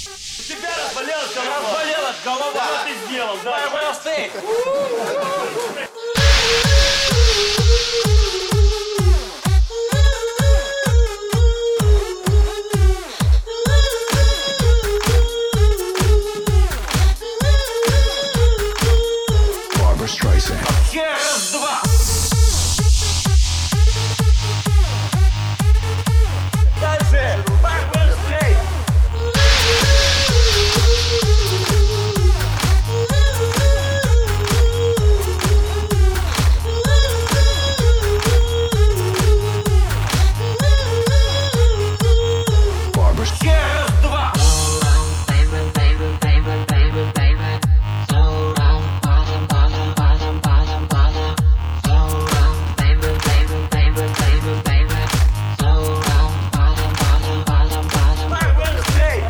У тебя разболелась голова. Разболелась голова. Да. Что ты сделал? Да. Прости. Barbra Streisand. Раз, два. Дальше. Быстрей. Barbra Раз, два. Быстрей.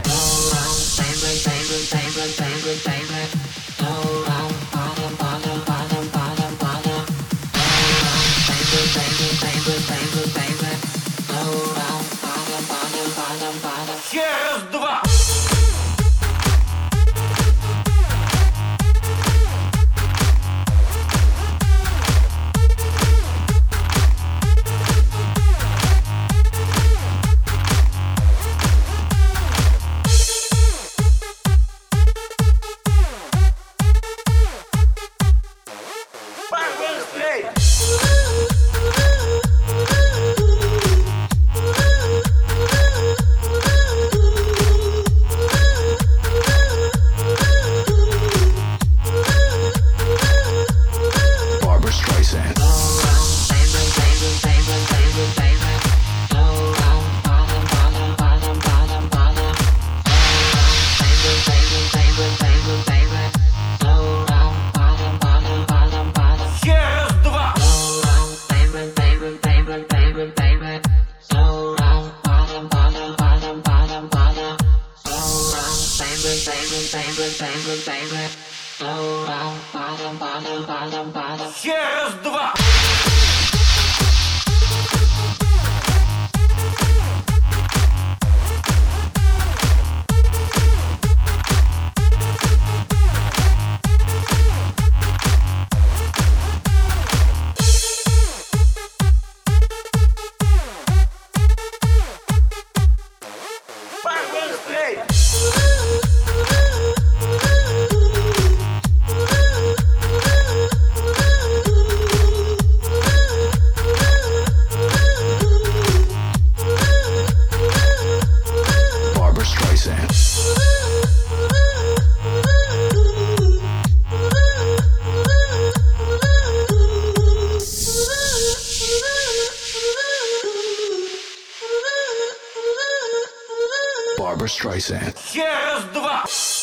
Раз, два. Быстрей. Barbra Streisand. Раз, два. Раз, два. Быстрей. Barbra Streisand. Barbra Streisand. Раз, два.